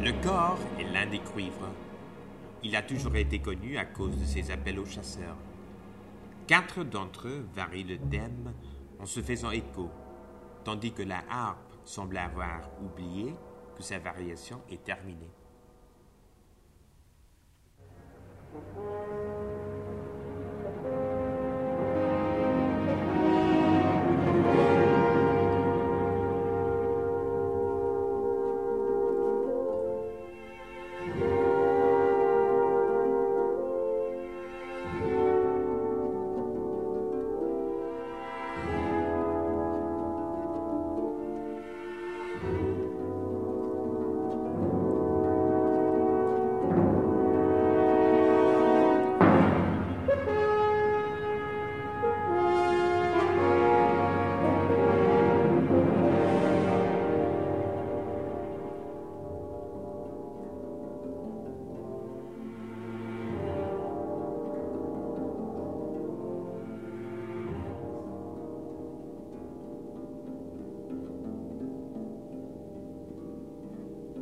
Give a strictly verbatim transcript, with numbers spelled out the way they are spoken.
Le cor est l'un des cuivres. Il a toujours été connu à cause de ses appels aux chasseurs. Quatre d'entre eux varient le thème en se faisant écho, tandis que la harpe semble avoir oublié que sa variation est terminée.